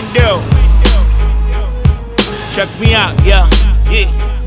Tremendo. Check me out, yeah. Yeah.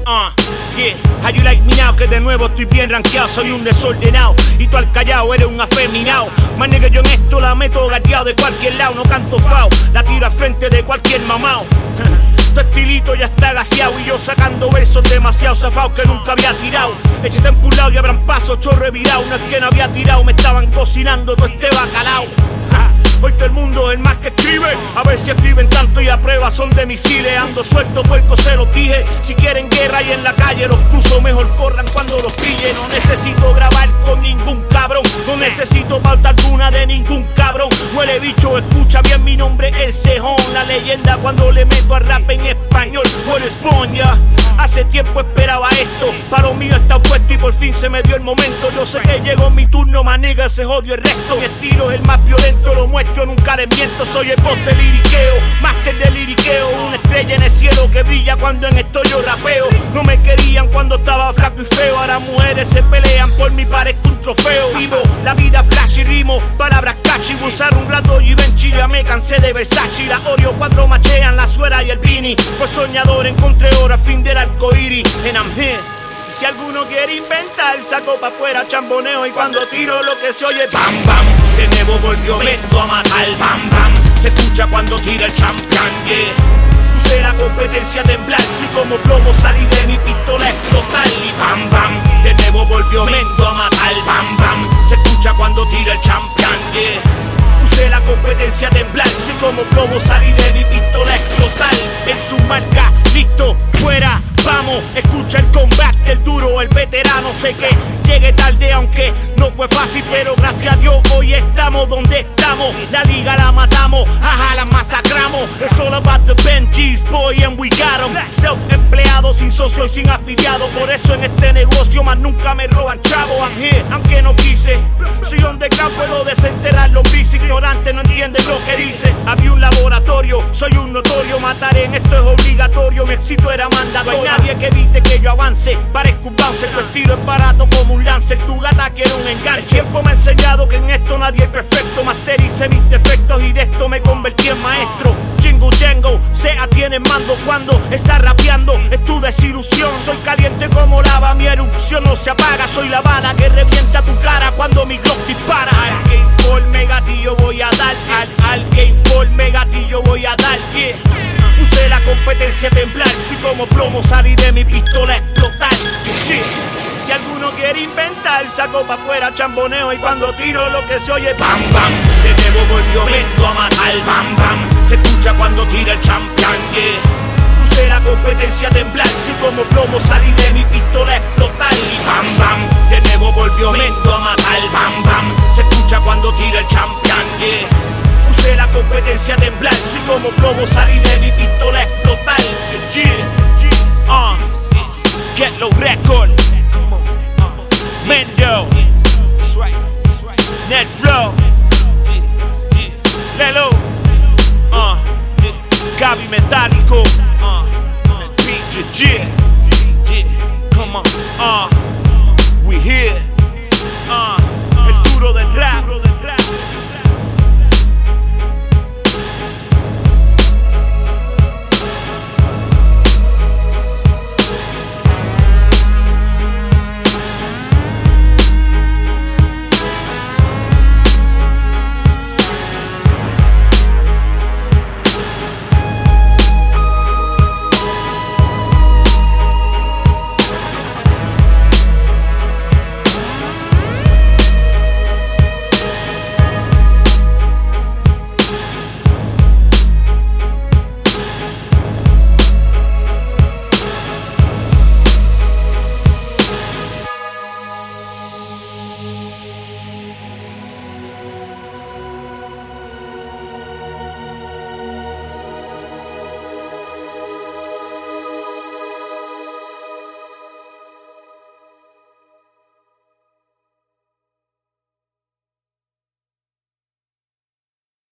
How you like me now? Que de nuevo estoy bien rankeado. Soy un desordenado y tú al callao eres un afeminado. Más nigga, yo en esto la meto gateado de cualquier lado. No canto fao, la tiro al frente de cualquier mamao. Tu estilito ya está gaseado y yo sacando versos demasiado zafados que nunca había tirado. Échese en un lado y abran paso, chorro virado. No es que no había tirado, me estaban cocinando todo este bacalao. Hoy todo el mundo es el más que escribe. A ver si escriben tanto y a prueba son de misiles. Ando suelto, puerco, se los dije. Si quieren guerra y en la calle los cruzo, mejor corran cuando los pille. No necesito grabar con ningún cabrón. No necesito pauta alguna de ningún cabrón. Huele bicho, escucha bien mi nombre, el cejón. La leyenda cuando le meto a rap en español. Huele esponja. Hace tiempo esperaba esto. Para lo mío está puesto y por fin se me dio el momento. Yo sé que llegó mi turno, maniga, se jodió el resto. Mi estilo es el más violento, lo muestro, nunca les miento. Soy el boss de liriqueo, máster de liriqueo. Una estrella en el cielo que brilla cuando en esto yo rapeo. No me querían cuando estaba flaco y feo. Ahora mujeres se pelean por mí, parezco un trofeo. Vivo la vida flash y rimo, palabras catchy. Usar un rato y Givenchy, ya me cansé de Versace. La Oreo 4 machean la suera y el Vini. Pues soñador encontré oro al fin del arcoíris. And I'm here. Si alguno quiere inventar, saco pa' afuera chamboneo. Y cuando tiro lo que se oye bam bam. De nuevo volvió Mendo a matar bam bam. Se escucha cuando tira el champion, yeah. Puse la competencia a temblar. Si como plomo salí de mi pistola a explotar. Y bam bam. De nuevo volvió Mendo a matar bam bam. Se escucha cuando tira el champion, yeah. Puse la competencia a temblar. Si como plomo salí de mi pistola a explotar. En su marca, listo, fuera. Vamos, escucha el comeback del duro, el veterano. Sé que llegué tarde aunque no fue fácil, pero gracias a Dios hoy estamos donde estamos. La liga la matamos, ajá, la masacramos. It's all about the Benjis, boy, and we got them. Self-empleado, sin socio y sin afiliado. Por eso en este negocio más nunca me roban chavo. I'm here, aunque no quise. Soy underground, puedo desenterrar los bis. Ignorante, no entienden lo que dice. Había un laboratorio, soy un notorio. Matar en esto es obligatorio, mi éxito era mandatorio. Nadie que evite que yo avance, parezco un bouncer. Tu estilo es barato como un lancer, tu gata quiere un enganche. El tiempo me ha enseñado que en esto nadie es perfecto. Masterice mis defectos y de esto me convertí en maestro. Jingle jangle, sea tiene mando cuando está rapeando. Es tu desilusión, soy caliente como lava. Mi erupción no se apaga, soy la bala que revienta tu cara cuando mi Glock dispara. Al que informe gatillo voy a dar, al que informe gatillo voy a dar, yeah. Puse la competencia a temblar. Si como plomo salí de mi pistola a explotar, yeah. Si alguno quiere inventar, saco pa' afuera chamboneo. Y cuando tiro lo que se oye bam bam. De nuevo volvió Mendo a matar bam bam. Se escucha cuando tira el champion, yeah. Puse la competencia a temblar. Si como plomo salí de mi pistola a explotar. Y bam bam. De nuevo volvió Mendo a matar bam bam. Se escucha cuando tira el champion, yeah. Puse la competencia a temblar. Si como plomo salí de mi pistola a explotar.